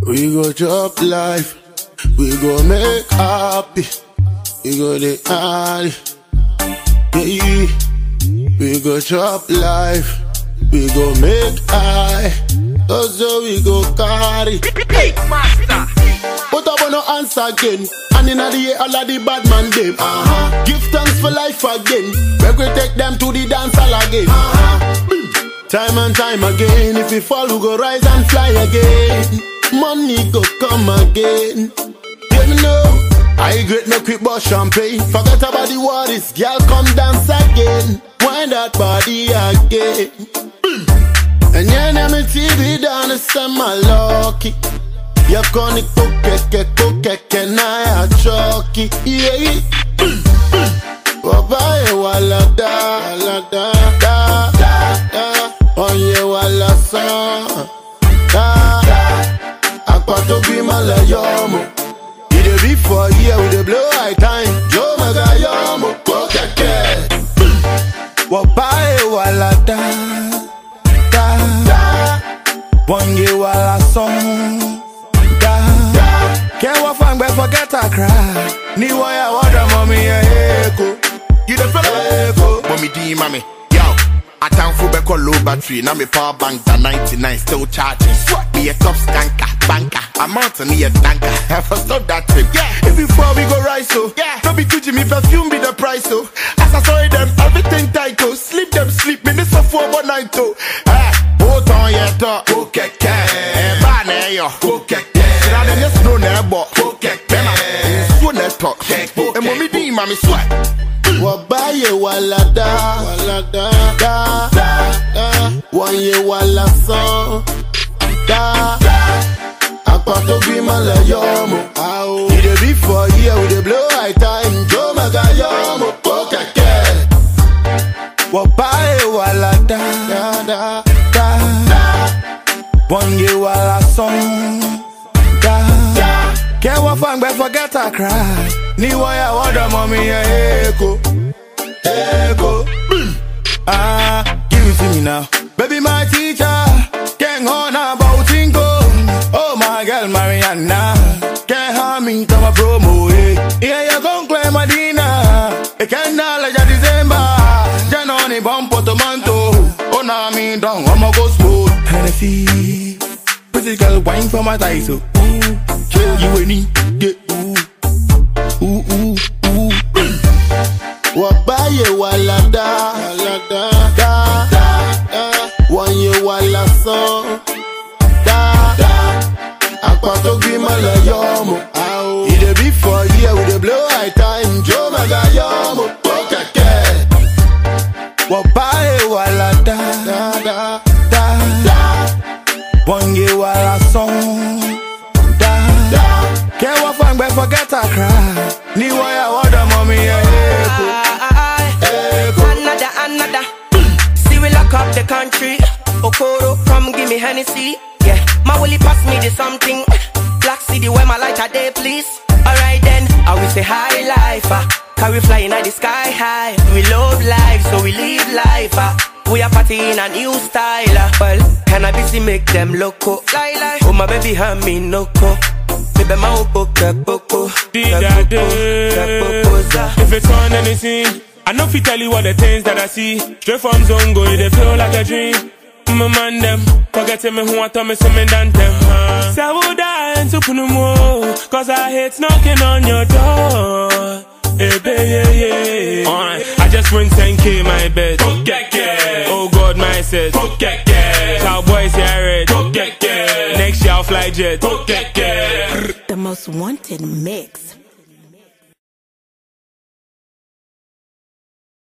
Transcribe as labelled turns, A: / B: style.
A: We go chop life, we go make happy, we go the party, yeah. We go chop life, we go make high, also we go carry.
B: Hey, master.
A: But I wanna answer again, and in the year all of the bad man them. Give thanks for life again, we go take them to the dance hall again. Time and time again, if we fall we go rise and fly again. Money go come again. You know, I great no quick but champagne. Forget about the worries, girl come dance again. Wind that body again. And yeah, now me TV down the summer lucky. You gonna cook, na ya choki. Yeah. Wabaye wala da. Onye wala son. Akwato bi malayomo. You dey be for here with the blow high time. Joe Magayomo. Kokeke. Wabaye wala da. Bonge wala son. Can't walk fang but forget I cry. Ni waya water mommy eko.
B: You the fella eko. Mommy D mommy. Yo, I down for back on low battery. Now me power bank the 99 still charging. Me a top skanker, banker. I'm out to me a tanker. Have stop that trip. Yeah, if before we go rise so. Yeah, don't be Gucci, me perfume be the price so. As I saw them, everything tight so. Sleep them sleep. Me this a 4 1 night so. Both on your top. Okay, bane yo. Okay. Now them just know never. Okay, so let's talk. And mommy D, mommy sweat.
A: Wabaye wala da. Wanye wala son. Akwato bi malayomo. You dey be for here with the blow high time. Joe Magayomo. Kokeke. Wabaye wala da. Wanye wala son. Can't walk fang but forget I cry. Ni waya water mommy eko. Give it to me now. Baby my teacher. Can't on about Tinko. Oh my girl Mariana. Can't harm me to my promo. Yeah, you gon' claim Medina. It can't knowledge of December. Janoni bumpo tomanto. Oh na me down, I'ma go smooth. Hennessy. Pretty girl wine for my thighs. You any get ooh. Wabaye wala da. Wanye wala son. Akwato bi malayomo. You dey be for here with the blow high time. Joe Magayomo. Kokeke. Wabaye wala da. Wanye wala son. Can't walk fang but forget I cry. Ni waya water mommy eko.
C: Another. See we lock up the country. Okoro, come give me Hennessy. Yeah, my willy pass me the something. Black City where my light a day, please. Alright then, I will say high life. Can we fly in the sky high? We love life, so we live life. We are partying in a new style. Well, can I busy make them loco? Lie. Oh my baby, hand me no co. If
D: it's on anything, I know if you tell you what the things that I see. Straight from Zongo, they feel like a dream. My man them, forgetting me who I told me something than them. Say I would die and to put no more, cause I hate knocking on your door. Hey, baby, yeah. I just win 10K my bed. Oh God, my says. Cowboys here red. Next year I'll fly jet.
E: The most wanted mix.